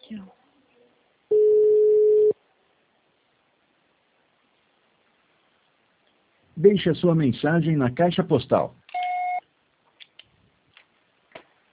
Tchau. Deixe a sua mensagem na caixa postal